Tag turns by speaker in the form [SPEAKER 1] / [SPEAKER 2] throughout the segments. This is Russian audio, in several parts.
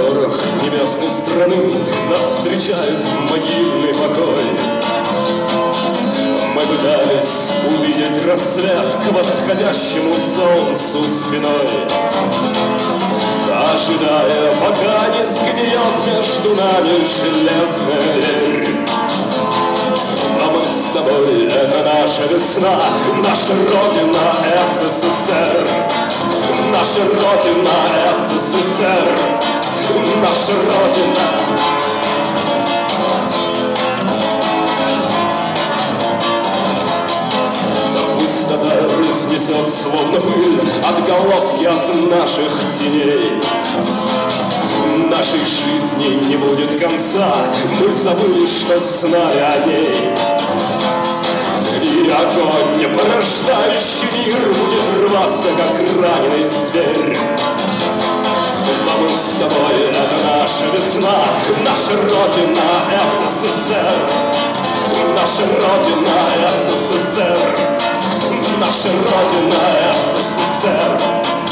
[SPEAKER 1] просторах небесной страны нас встречает могильный покой. Мы пытались увидеть рассвет к восходящему солнцу спиной, ожидая, пока не сгниет между нами железная дверь. Но мы с тобой — это наша весна, наша Родина СССР. Наша Родина СССР, наша Родина. Пустота разнесет словно пыль отголоски от наших теней. Нашей жизни не будет конца, мы забыли, что знали о ней. И огонь, порождающий мир, будет рваться, как раненый зверь. Но мы с тобой — это наша весна, наша Родина СССР. Наша Родина СССР, наша Родина сср.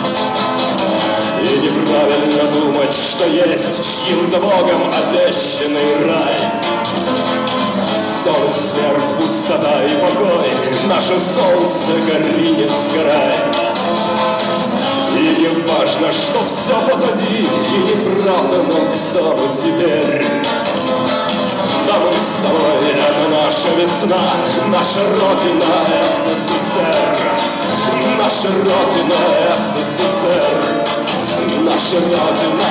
[SPEAKER 1] И неправильно думать, что есть чьим-то богом обещанный рай. Сон и смерть, пустота и покой, наше солнце, гори, не сгорай. И не важно, что все позади, и неправда, но кто мы теперь? Да мы с тобой — это наша весна, наша Родина СССР. Наша Родина СССР, наша Родина.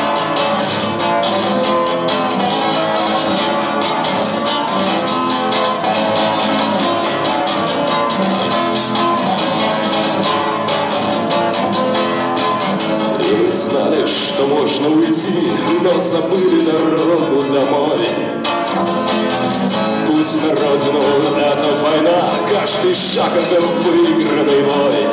[SPEAKER 1] И мы знали, что можно уйти, но забыли дорогу домой. Пусть на родину эта война, каждый шаг — это выигранный бой.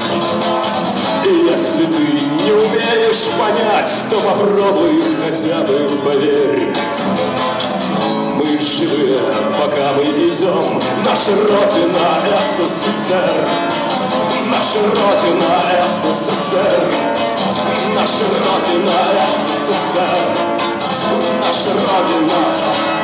[SPEAKER 1] И если ты не умеешь понять, то попробуй хотя бы поверь. Мы живы, пока мы идем, наша Родина СССР. Наша Родина СССР, наша Родина СССР, наша Родина.